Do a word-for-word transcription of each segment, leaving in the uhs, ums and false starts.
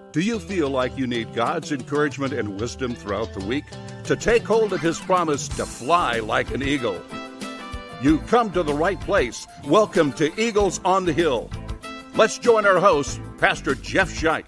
Do you feel like you need God's encouragement and wisdom throughout the week to take hold of His promise to fly like an eagle? You come to the right place. Welcome to Eagles on the Hill. Let's join our host, Pastor Jeff Scheich.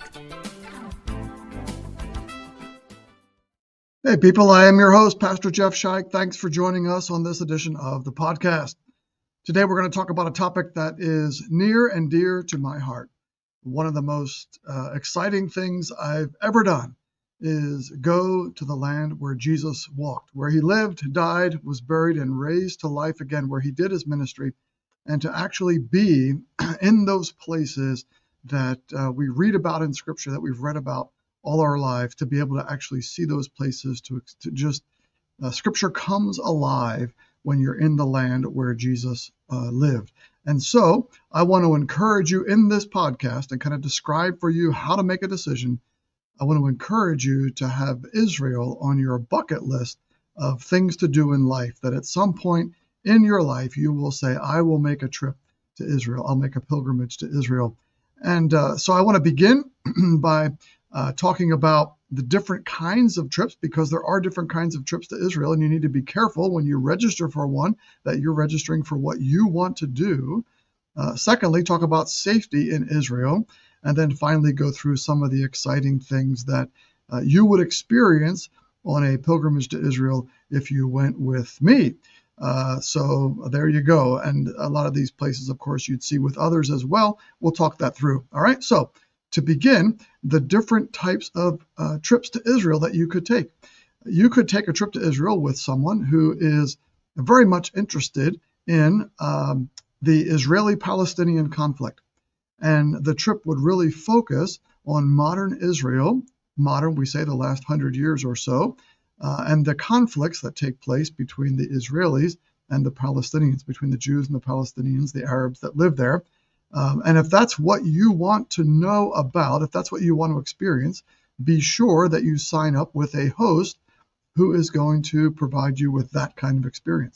Hey people, I am your host, Pastor Jeff Scheich. Thanks for joining us on this edition of the podcast. Today we're going to talk about a topic that is near and dear to my heart. One of the most uh, exciting things I've ever done is go to the land where Jesus walked, where he lived, died, was buried, and raised to life again, where he did his ministry, and to actually be in those places that uh, we read about in Scripture, that we've read about all our lives, to be able to actually see those places, to, to just, uh, Scripture comes alive when you're in the land where Jesus uh, lived. And so I want to encourage you in this podcast and kind of describe for you how to make a decision. I want to encourage you to have Israel on your bucket list of things to do in life, that at some point in your life you will say, I will make a trip to Israel. I'll make a pilgrimage to Israel. And uh, so I want to begin by uh, talking about the different kinds of trips, because there are different kinds of trips to Israel, and you need to be careful when you register for one that you're registering for what you want to do. Uh, secondly, talk about safety in Israel, and then finally go through some of the exciting things that uh, you would experience on a pilgrimage to Israel if you went with me. Uh, so there you go. And a lot of these places, of course, you'd see with others as well. We'll talk that through. All right. So to begin, the different types of uh, trips to Israel that you could take. You could take a trip to Israel with someone who is very much interested in um, the Israeli-Palestinian conflict. And the trip would really focus on modern Israel, modern, we say the last hundred years or so, uh, and the conflicts that take place between the Israelis and the Palestinians, between the Jews and the Palestinians, the Arabs that live there. Um, and if that's what you want to know about, if that's what you want to experience, be sure that you sign up with a host who is going to provide you with that kind of experience.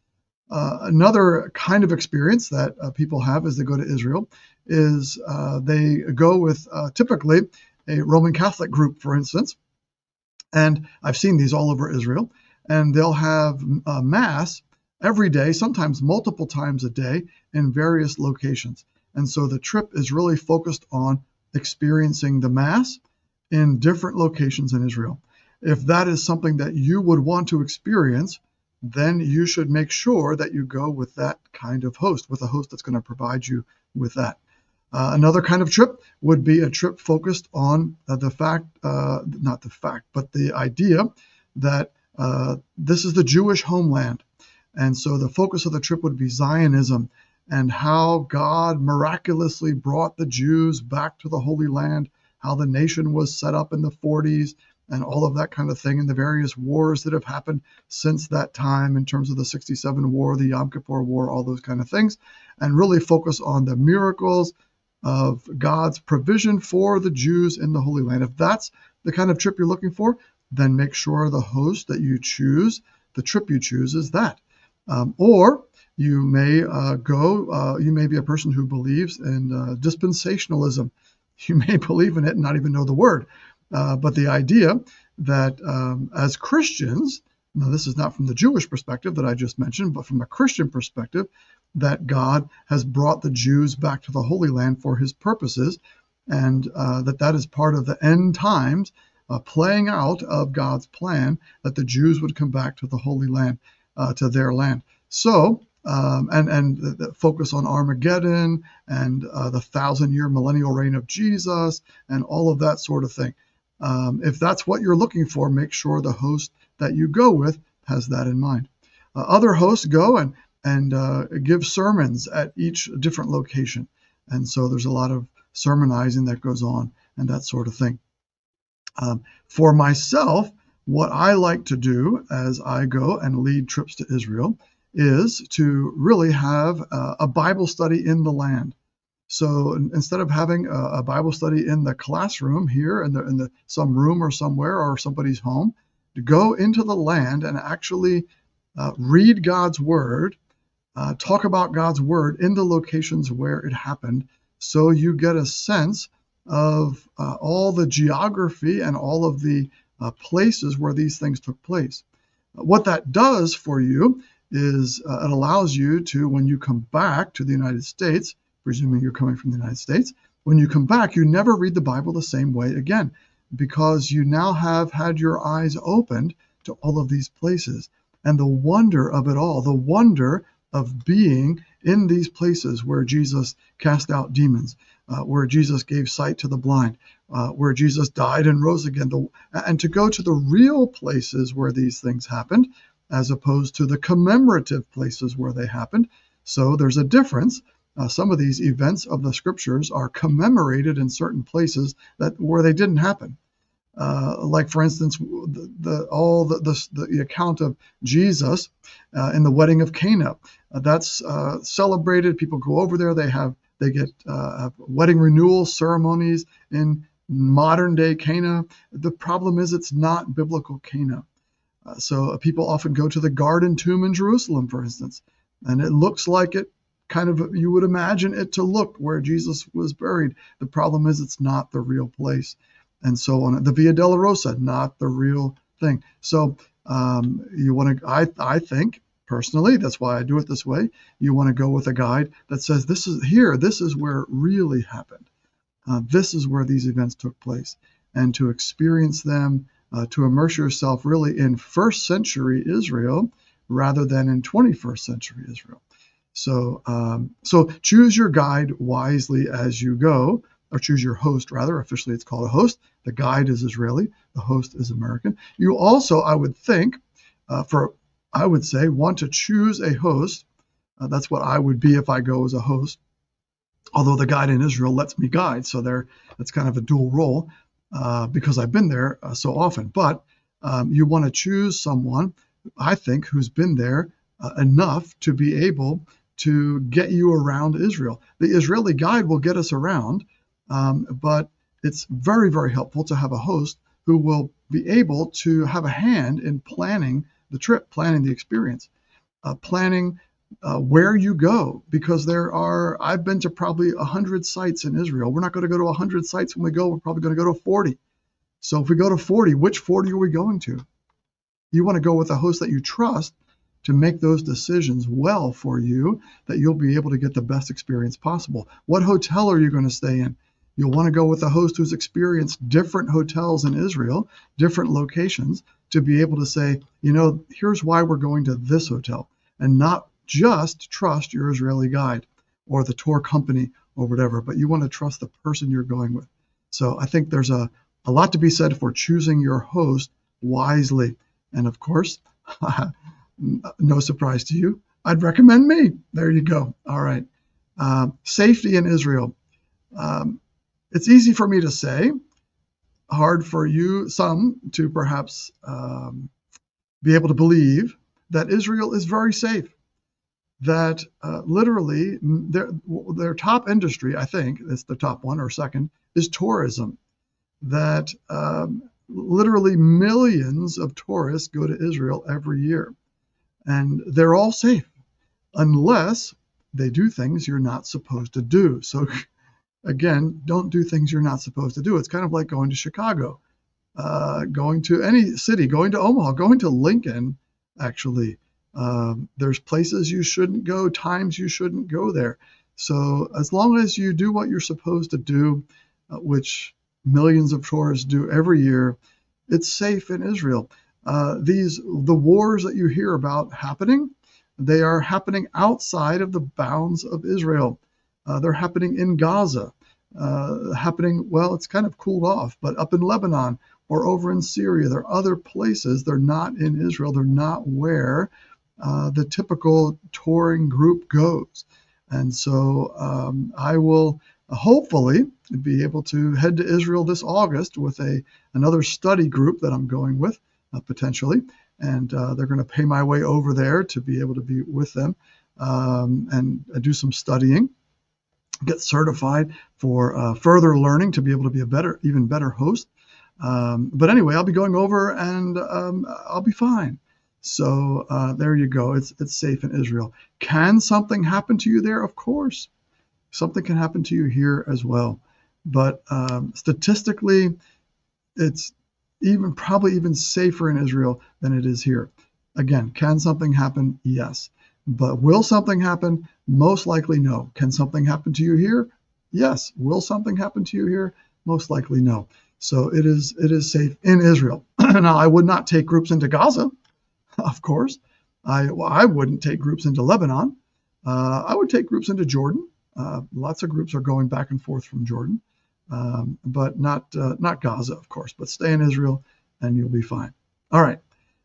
Uh, another kind of experience that uh, people have as they go to Israel is uh, they go with uh, typically a Roman Catholic group, for instance. And I've seen these all over Israel. And they'll have uh, Mass every day, sometimes multiple times a day, in various locations. And so the trip is really focused on experiencing the Mass in different locations in Israel. If that is something that you would want to experience, then you should make sure that you go with that kind of host, with a host that's going to provide you with that. Uh, another kind of trip would be a trip focused on uh, the fact, uh, not the fact, but the idea that uh, this is the Jewish homeland. And so the focus of the trip would be Zionism, and how God miraculously brought the Jews back to the Holy Land, how the nation was set up in the forties, and all of that kind of thing, and the various wars that have happened since that time in terms of the sixty-seven war, the Yom Kippur War, all those kind of things, and really focus on the miracles of God's provision for the Jews in the Holy Land. If that's the kind of trip you're looking for, then make sure the host that you choose, the trip you choose, is that. Um, or you may uh, go, uh, you may be a person who believes in uh, dispensationalism. You may believe in it and not even know the word. Uh, but the idea that um, as Christians, now this is not from the Jewish perspective that I just mentioned, but from a Christian perspective, that God has brought the Jews back to the Holy Land for his purposes, and uh, that that is part of the end times uh, playing out of God's plan, that the Jews would come back to the Holy Land, uh, to their land. So, um, and, and the, the focus on Armageddon and uh, the thousand-year millennial reign of Jesus and all of that sort of thing. Um, if that's what you're looking for, make sure the host that you go with has that in mind. Uh, other hosts go and, and uh, give sermons at each different location. And so there's a lot of sermonizing that goes on and that sort of thing. Um, for myself, what I like to do as I go and lead trips to Israel is to really have uh, a Bible study in the land. So instead of having a, a Bible study in the classroom here in the in the some room or somewhere or somebody's home, to go into the land and actually uh, read God's word, uh, talk about God's word in the locations where it happened, so you get a sense of uh, all the geography and all of the uh, places where these things took place. What that does for you is uh, it allows you to, when you come back to the United States, presuming you're coming from the United States, when you come back, you never read the Bible the same way again, because you now have had your eyes opened to all of these places and the wonder of it all, the wonder of being in these places where Jesus cast out demons, uh, where Jesus gave sight to the blind, uh, where Jesus died and rose again, the, and to go to the real places where these things happened, as opposed to the commemorative places where they happened. So there's a difference. Uh, some of these events of the scriptures are commemorated in certain places that where they didn't happen. Uh, like, for instance, the, the all the, the, the account of Jesus uh, in the wedding of Cana. Uh, that's uh, celebrated. People go over there. They have they get uh, wedding renewal ceremonies in modern day Cana. The problem is it's not biblical Cana. Uh, so uh, people often go to the Garden Tomb in Jerusalem, for instance, and it looks like it kind of, you would imagine it to look where Jesus was buried. The problem is it's not the real place, and so on. The Via Dolorosa, not the real thing. So um, you want to, I, I think personally, that's why I do it this way. You want to go with a guide that says, this is here, this is where it really happened. Uh, this is where these events took place, and to experience them, uh, to immerse yourself really in first century Israel rather than in twenty-first century Israel. So, um, so choose your guide wisely as you go, or choose your host, rather. Officially, it's called a host. The guide is Israeli. The host is American. You also, I would think, uh, for, I would say, want to choose a host. Uh, that's what I would be if I go as a host. Although the guide in Israel lets me guide, so there, that's kind of a dual role uh, because I've been there uh, so often. But um, you want to choose someone, I think, who's been there uh, enough to be able to get you around Israel. The Israeli guide will get us around, um, but it's very, very helpful to have a host who will be able to have a hand in planning the trip, planning the experience, uh, planning uh, where you go, because there are, I've been to probably one hundred sites in Israel. We're not going to go to one hundred sites when we go. We're probably going to go to forty. So if we go to forty, which forty are we going to? You want to go with a host that you trust to make those decisions well for you, that you'll be able to get the best experience possible. What hotel are you going to stay in? You'll want to go with a host who's experienced different hotels in Israel, different locations, to be able to say, you know, here's why we're going to this hotel, and not just trust your Israeli guide or the tour company or whatever, but you want to trust the person you're going with. So I think there's a, a lot to be said for choosing your host wisely. And of course, no surprise to you, I'd recommend me. There you go. All right. Uh, safety in Israel. Um, it's easy for me to say, hard for you, some, to perhaps um, be able to believe that Israel is very safe. That uh, literally their, their top industry, I think, it's the top one or second, is tourism. That um, literally millions of tourists go to Israel every year. And they're all safe, unless they do things you're not supposed to do. So again, don't do things you're not supposed to do. It's kind of like going to Chicago, uh, going to any city, going to Omaha, going to Lincoln, actually. Um, there's places you shouldn't go, times you shouldn't go there. So as long as you do what you're supposed to do, uh, which millions of tourists do every year, it's safe in Israel. Uh, these the wars that you hear about happening, they are happening outside of the bounds of Israel. Uh, they're happening in Gaza, uh, happening, well, it's kind of cooled off, but up in Lebanon or over in Syria. There are other places. They're not in Israel. They're not where uh, the typical touring group goes. And so um, I will hopefully be able to head to Israel this August with a another study group that I'm going with. Uh, potentially, and uh, they're going to pay my way over there to be able to be with them um, and uh, do some studying, get certified for uh, further learning to be able to be a better, even better host. Um, but anyway, I'll be going over and um, I'll be fine. So uh, there you go. It's it's safe in Israel. Can something happen to you there? Of course, something can happen to you here as well. but um, statistically, it's even probably even safer in Israel than it is here. Again, can something happen? Yes. But will something happen? Most likely no. Can something happen to you here? Yes. Will something happen to you here? Most likely no. So it is it is safe in Israel. Now, I would not take groups into Gaza, of course. I well, I wouldn't take groups into Lebanon. Uh, I would take groups into Jordan. Uh, lots of groups are going back and forth from Jordan, um, but not uh, not Gaza, of course. But stay in Israel, and you'll be fine. All right.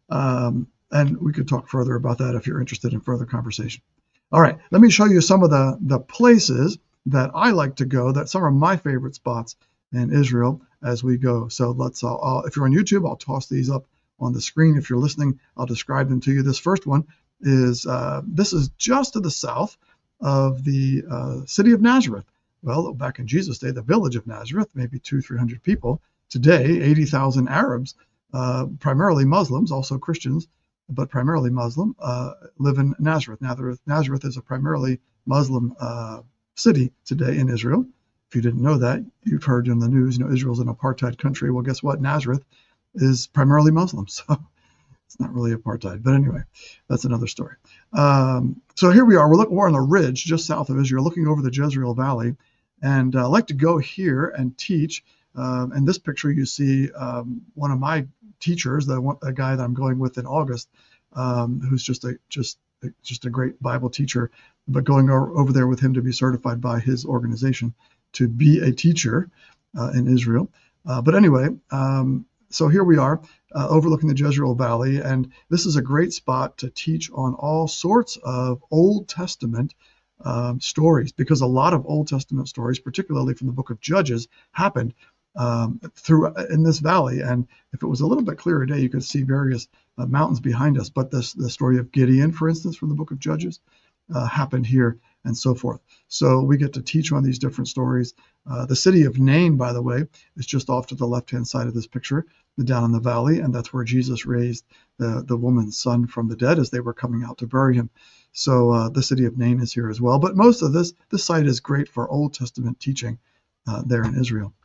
Um, and we could talk further about that if you're interested in further conversation. All right. Let me show you some of the, the places that I like to go, that some are my favorite spots in Israel as we go. So let's, uh, I'll, if you're on YouTube, I'll toss these up on the screen. If you're listening, I'll describe them to you. This first one is, uh, this is just to the south of the uh, city of Nazareth. Well, back in Jesus' day, the village of Nazareth, maybe two, three hundred people. Today, eighty thousand Arabs, uh, primarily Muslims, also Christians, but primarily Muslim, uh, live in Nazareth. Nazareth. Nazareth is a primarily Muslim uh, city today in Israel. If you didn't know that, you've heard in the news, you know, Israel's an apartheid country. Well, guess what? Nazareth is primarily Muslim, so it's not really apartheid. But anyway, that's another story. Um, so here we are. We're, looking, we're on a ridge just south of Israel, looking over the Jezreel Valley. And uh, I like to go here and teach. Um, in this picture, you see um, one of my teachers, the, one, the guy that I'm going with in August, um, who's just a just just a great Bible teacher, but going over there with him to be certified by his organization to be a teacher uh, in Israel. Uh, but anyway, um, so here we are uh, overlooking the Jezreel Valley, and this is a great spot to teach on all sorts of Old Testament um, stories, because a lot of Old Testament stories, particularly from the book of Judges, happened um, through in this valley. And if it was a little bit clearer day, you could see various uh, mountains behind us. But this, the story of Gideon, for instance, from the book of Judges, uh, happened here, and so forth. So we get to teach on these different stories. Uh, the city of Nain, by the way, is just off to the left-hand side of this picture, down in the valley, and that's where Jesus raised the, the woman's son from the dead as they were coming out to bury him. So uh, the city of Nain is here as well. But most of this, this site is great for Old Testament teaching uh, there in Israel.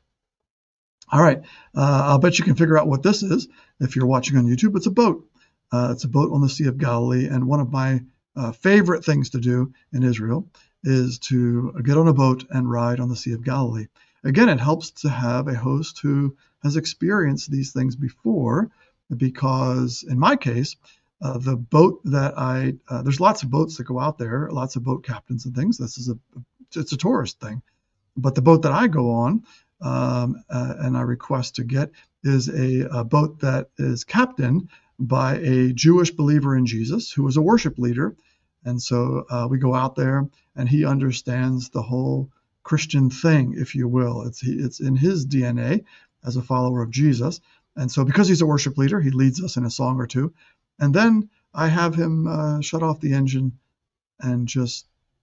All right, uh, I'll bet you can figure out what this is if you're watching on YouTube. It's a boat. Uh, it's a boat on the Sea of Galilee, and one of my uh, favorite things to do in Israel is to get on a boat and ride on the Sea of Galilee. Again, it helps to have a host who has experienced these things before, because in my case, uh, the boat that I, uh, there's lots of boats that go out there, lots of boat captains and things. This is a, it's a tourist thing. But the boat that I go on, um, uh, and I request to get, is a, a boat that is captained by a Jewish believer in Jesus who is a worship leader. And so uh, we go out there, and he understands the whole Christian thing, if you will. It's he, it's in his D N A as a follower of Jesus. And so because he's a worship leader, he leads us in a song or two. And then I have him uh, shut off the engine and just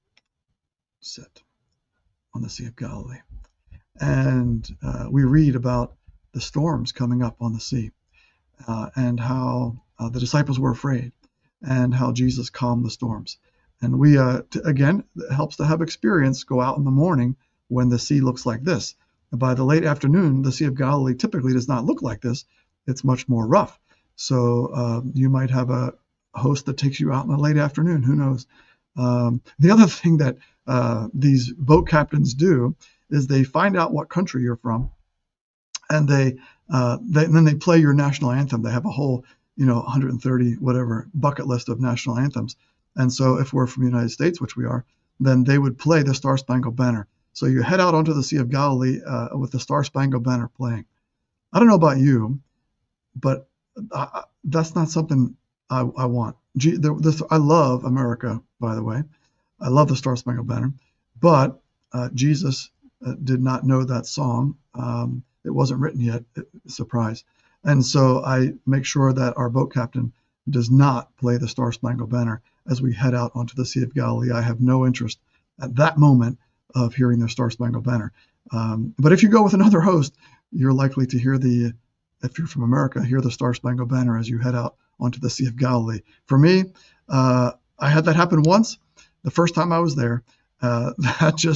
sit on the Sea of Galilee. And uh, we read about the storms coming up on the sea, uh, and how uh, the disciples were afraid, and how Jesus calmed the storms. And we, uh, t- again, it helps to have experience, go out in the morning when the sea looks like this. By the late afternoon, the Sea of Galilee typically does not look like this. It's much more rough. So uh, you might have a host that takes you out in the late afternoon. Who knows? Um, the other thing that uh, these boat captains do is they find out what country you're from, and they, uh, they and then they play your national anthem. They have a whole, you know, one hundred thirty whatever bucket list of national anthems. And so if we're from the United States, which we are, then they would play the Star Spangled Banner. So you head out onto the Sea of Galilee uh, with the Star Spangled Banner playing. I don't know about you, but I, that's not something I, I want. G, the, this, I love America, by the way. I love the Star Spangled Banner, but uh, Jesus uh, did not know that song. Um, it wasn't written yet. It, surprise. And so I make sure that our boat captain does not play the Star Spangled Banner as we head out onto the Sea of Galilee. I have no interest at that moment of hearing the Star Spangled Banner. Um, but if you go with another host, you're likely to hear the, if you're from America, hear the Star Spangled Banner as you head out onto the Sea of Galilee. For me, uh, I had that happen once. The first time I was there, uh, that just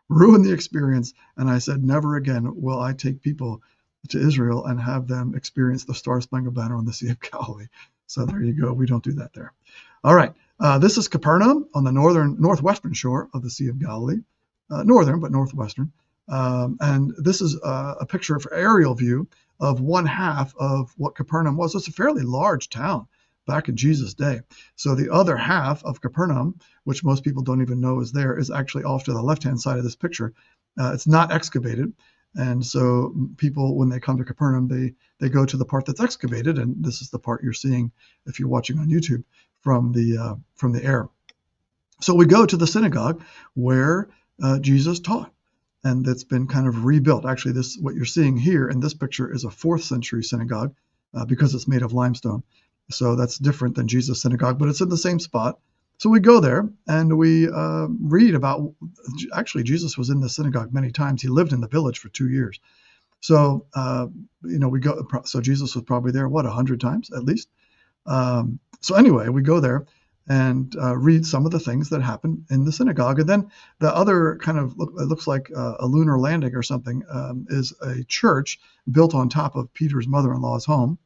ruined the experience. And I said, never again will I take people to Israel and have them experience the Star-Spangled Banner on the Sea of Galilee. So there you go. We don't do that there. All right. Uh, this is Capernaum on the northern, northwestern shore of the Sea of Galilee. Uh, northern, but northwestern. Um, and this is uh, a picture of aerial view of one half of what Capernaum was. It's a fairly large town back in Jesus' day. So the other half of Capernaum, which most people don't even know is there, is actually off to the left-hand side of this picture. Uh, it's not excavated. And so people, when they come to Capernaum, they, they go to the part that's excavated. And this is the part you're seeing if you're watching on YouTube from the, uh, from the air. So we go to the synagogue where uh, Jesus taught. And that's been kind of rebuilt. Actually, this what you're seeing here in this picture is a fourth century synagogue uh, because it's made of limestone. So that's different than Jesus' synagogue, but it's in the same spot. So we go there and we uh, read about, actually, Jesus was in the synagogue many times. He lived in the village for two years. So, uh, you know, we go, so Jesus was probably there, what, a hundred times at least? Um, so anyway, we go there and uh, read some of the things that happen in the synagogue. And then the other kind of, look, it looks like uh, a lunar landing or something, um, is a church built on top of Peter's mother-in-law's home.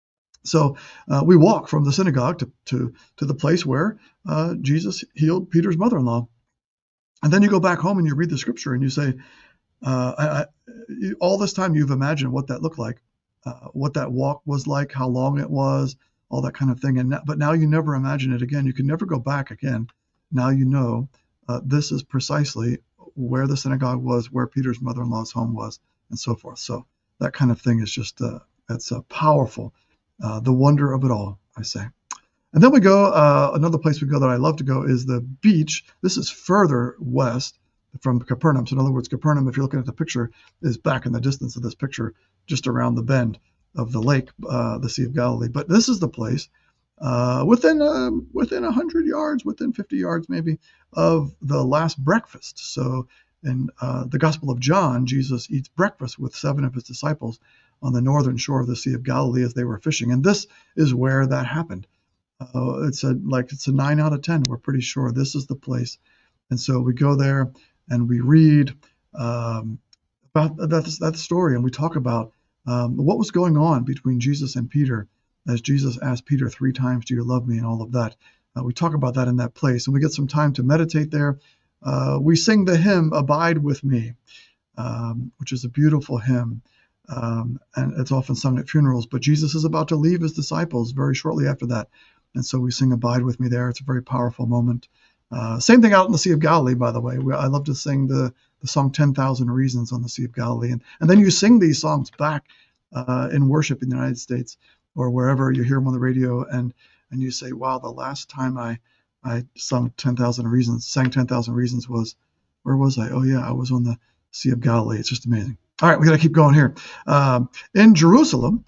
So uh, we walk from the synagogue to, to, to the place where uh, Jesus healed Peter's mother-in-law. And then you go back home and you read the scripture and you say, uh, I, I, all this time you've imagined what that looked like, uh, what that walk was like, how long it was, all that kind of thing. And but now you never imagine it again. You can never go back again. Now you know uh, this is precisely where the synagogue was, where Peter's mother-in-law's home was, and so forth. So that kind of thing is just, uh, it's uh, powerful. Uh, the wonder of it all, I say. And then we go, uh, another place we go that I love to go is the beach. This is further west from Capernaum. So in other words, Capernaum, if you're looking at the picture, is back in the distance of this picture, just around the bend of the lake, uh, the Sea of Galilee. But this is the place uh, within uh, within one hundred yards, within fifty yards maybe, of the last breakfast. So in uh, the Gospel of John, Jesus eats breakfast with seven of his disciples on the northern shore of the Sea of Galilee as they were fishing. And this is where that happened. Uh, it's a like it's a nine out of ten. We're pretty sure this is the place. And so we go there and we read um, about that, that story, and we talk about Um, what was going on between Jesus and Peter as Jesus asked Peter three times, do you love me, and all of that. Uh, we talk about that in that place, and we get some time to meditate there. Uh, we sing the hymn, Abide With Me, um, which is a beautiful hymn, um, and it's often sung at funerals, but Jesus is about to leave his disciples very shortly after that, and so we sing Abide With Me there. It's a very powerful moment. Uh, same thing out in the Sea of Galilee, by the way. We, I love to sing the the song ten thousand Reasons on the Sea of Galilee. And, and then you sing these songs back uh, in worship in the United States or wherever you hear them on the radio. And, and you say, wow, the last time I, I sung ten thousand Reasons, sang ten thousand Reasons was, where was I? Oh, yeah, I was on the Sea of Galilee. It's just amazing. All right, we got to keep going here. Um, in Jerusalem,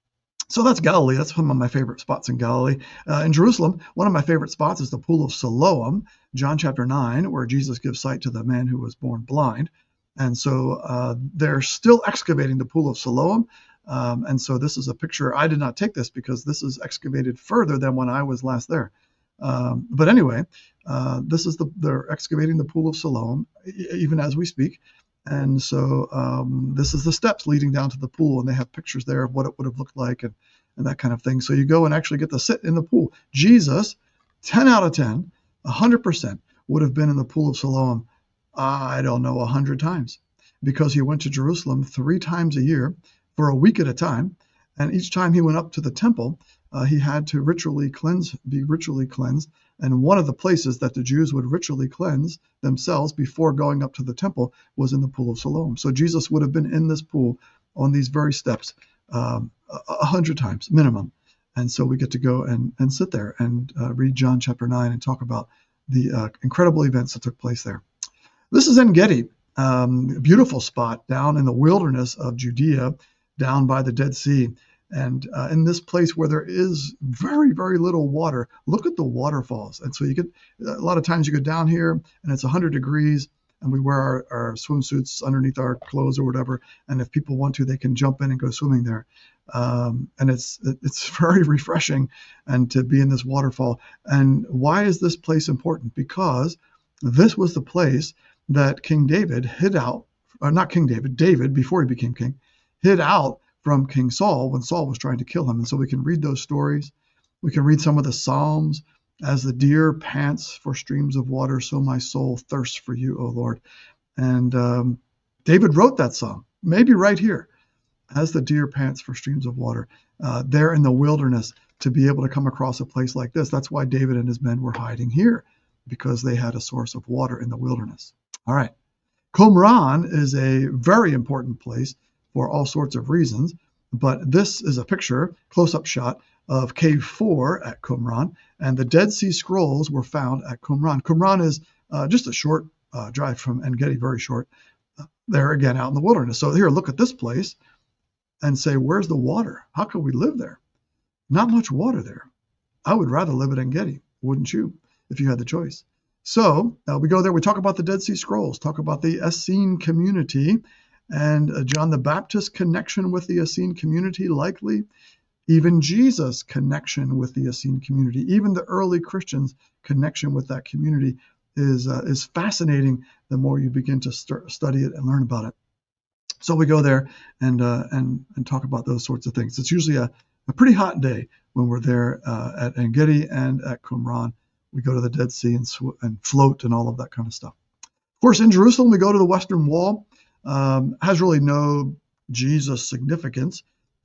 so that's Galilee. That's one of my favorite spots in Galilee. Uh, in Jerusalem, one of my favorite spots is the Pool of Siloam, John chapter nine, where Jesus gives sight to the man who was born blind. And so uh, they're still excavating the Pool of Siloam. Um, and so this is a picture. I did not take this because this is excavated further than when I was last there. Um, but anyway, uh, this is the they're excavating the Pool of Siloam, e- even as we speak. And so um, this is the steps leading down to the pool, and they have pictures there of what it would have looked like and, and that kind of thing. So you go and actually get to sit in the pool. Jesus, ten out of ten, one hundred percent would have been in the Pool of Siloam, I don't know, one hundred times, because he went to Jerusalem three times a year for a week at a time. And each time he went up to the temple, uh, he had to ritually cleanse, be ritually cleansed. And one of the places that the Jews would ritually cleanse themselves before going up to the temple was in the Pool of Siloam. So Jesus would have been in this pool on these very steps um, a hundred times minimum. And so we get to go and, and sit there and uh, read John chapter nine and talk about the uh, incredible events that took place there. This is En Gedi, um, a beautiful spot down in the wilderness of Judea, down by the Dead Sea. And uh, in this place where there is very, very little water, look at the waterfalls. And so you get, a lot of times you go down here and it's one hundred degrees and we wear our, our swimsuits underneath our clothes or whatever. And if people want to, they can jump in and go swimming there. Um, and it's it's very refreshing and to be in this waterfall. And why is this place important? Because this was the place that King David hid out, or not King David, David, before he became king, hid out from King Saul when Saul was trying to kill him. And so we can read those stories. We can read some of the Psalms. As the deer pants for streams of water, so my soul thirsts for you, O Lord. And um, David wrote that song, maybe right here, as the deer pants for streams of water, uh, there in the wilderness, to be able to come across a place like this. That's why David and his men were hiding here, because they had a source of water in the wilderness. All right. Qumran is a very important place for all sorts of reasons, but this is a picture, close-up shot, of Cave four at Qumran, and the Dead Sea Scrolls were found at Qumran. Qumran is uh, just a short uh, drive from En-Gedi, very short, uh, there again out in the wilderness. So here, look at this place and say, where's the water? How can we live there? Not much water there. I would rather live at En-Gedi, wouldn't you, if you had the choice? So uh, we go there, we talk about the Dead Sea Scrolls, talk about the Essene community, and uh, John the Baptist's connection with the Essene community, likely. Even Jesus' connection with the Essene community, even the early Christians' connection with that community is uh, is fascinating the more you begin to st- study it and learn about it. So we go there and uh, and and talk about those sorts of things. It's usually a, a pretty hot day when we're there uh, at En-Gedi and at Qumran. We go to the Dead Sea and, sw- and float and all of that kind of stuff. Of course, in Jerusalem, we go to the Western Wall. Um, has really no Jesus significance.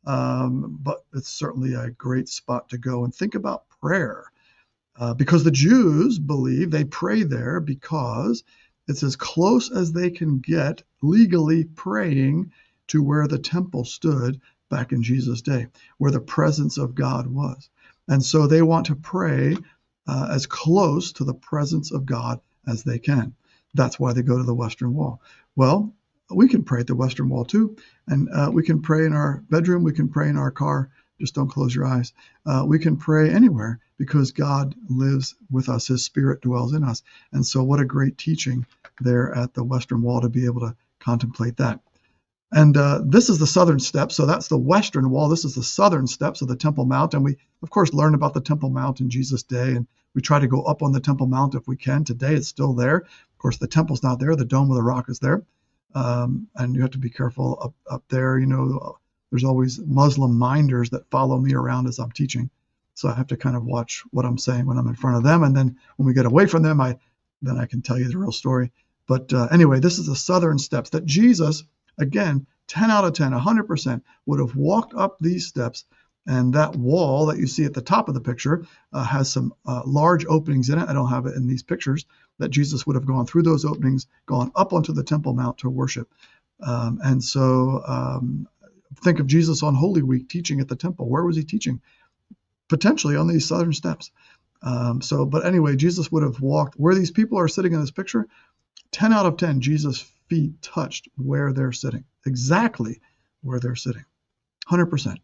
Um, but it's certainly a great spot to go and think about prayer, uh, because the Jews believe they pray there because it's as close as they can get legally praying to where the temple stood back in Jesus' day, where the presence of God was. And so they want to pray uh, as close to the presence of God as they can. That's why they go to the Western Wall. Well, we can pray at the Western Wall too, and uh, we can pray in our bedroom, we can pray in our car, just don't close your eyes. Uh, we can pray anywhere because God lives with us, his Spirit dwells in us. And so what a great teaching there at the Western Wall to be able to contemplate that. And uh, this is the southern steps, so that's the Western Wall. This is the southern steps of the Temple Mount, and we, of course, learn about the Temple Mount in Jesus' day, and we try to go up on the Temple Mount if we can. Today it's still there. Of course, the temple's not there. The Dome of the Rock is there. Um, and you have to be careful up, up there. You know, there's always Muslim minders that follow me around as I'm teaching. So I have to kind of watch what I'm saying when I'm in front of them. And then when we get away from them, I then I can tell you the real story. But uh, anyway, this is the southern steps that Jesus, again, ten out of ten, one hundred percent, would have walked up these steps. And that wall that you see at the top of the picture uh, has some uh, large openings in it. I don't have it in these pictures, that Jesus would have gone through those openings, gone up onto the Temple Mount to worship. Um, and so um, think of Jesus on Holy Week teaching at the temple. Where was he teaching? Potentially on these southern steps. Um, so, but anyway, Jesus would have walked where these people are sitting in this picture. ten out of ten, Jesus' feet touched where they're sitting, exactly where they're sitting, one hundred percent.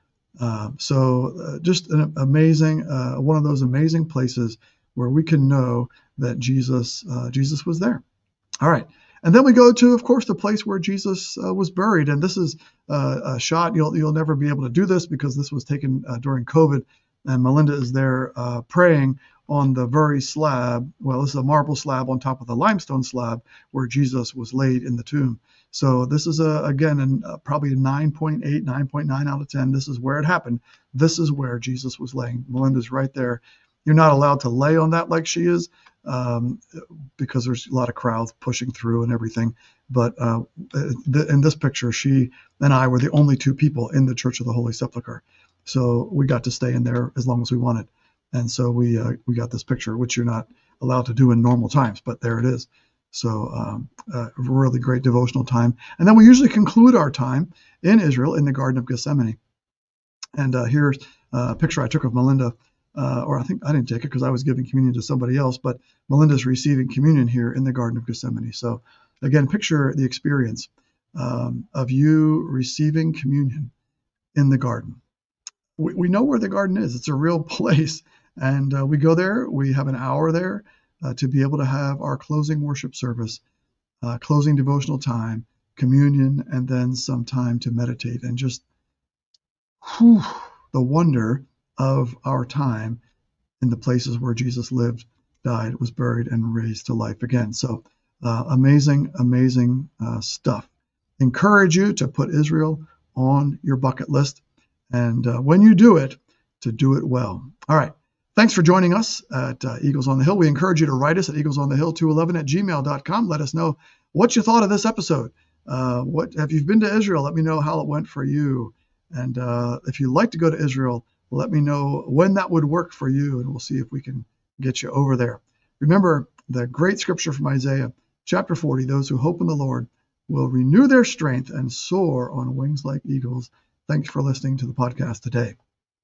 Uh, so uh, just an amazing, uh, one of those amazing places where we can know that Jesus, uh, Jesus was there. All right. And then we go to, of course, the place where Jesus uh, was buried. And this is uh, a shot. You'll, you'll never be able to do this because this was taken uh, during COVID. And Melinda is there uh, praying on the very slab. Well, this is a marble slab on top of the limestone slab where Jesus was laid in the tomb. So this is, a, again, an, uh, probably a nine point eight, nine point nine out of ten. This is where it happened. This is where Jesus was laying. Melinda's right there. You're not allowed to lay on that like she is um, because there's a lot of crowds pushing through and everything. But uh, th- in this picture, she and I were the only two people in the Church of the Holy Sepulchre. So we got to stay in there as long as we wanted. And so we uh, we got this picture, which you're not allowed to do in normal times, but there it is. So um, a really great devotional time. And then we usually conclude our time in Israel in the Garden of Gethsemane. And uh, here's a picture I took of Melinda, uh, or I think I didn't take it because I was giving communion to somebody else, but Melinda's receiving communion here in the Garden of Gethsemane. So again, picture the experience um, of you receiving communion in the garden. We, we know where the garden is. It's a real place. And uh, we go there. We have an hour there uh, to be able to have our closing worship service, uh, closing devotional time, communion, and then some time to meditate and just whew, the wonder of our time in the places where Jesus lived, died, was buried, and raised to life again. So Uh, amazing, amazing uh, stuff. Encourage you to put Israel on your bucket list. And uh, when you do it, to do it well. All right. Thanks for joining us at uh, Eagles on the Hill. We encourage you to write us at eagles on the hill two eleven at gmail dot com. Let us know what you thought of this episode. Uh, what have you been to Israel? Let me know how it went for you. And uh, if you'd like to go to Israel, let me know when that would work for you, and we'll see if we can get you over there. Remember the great scripture from Isaiah, chapter forty, those who hope in the Lord will renew their strength and soar on wings like eagles. Thanks for listening to the podcast today.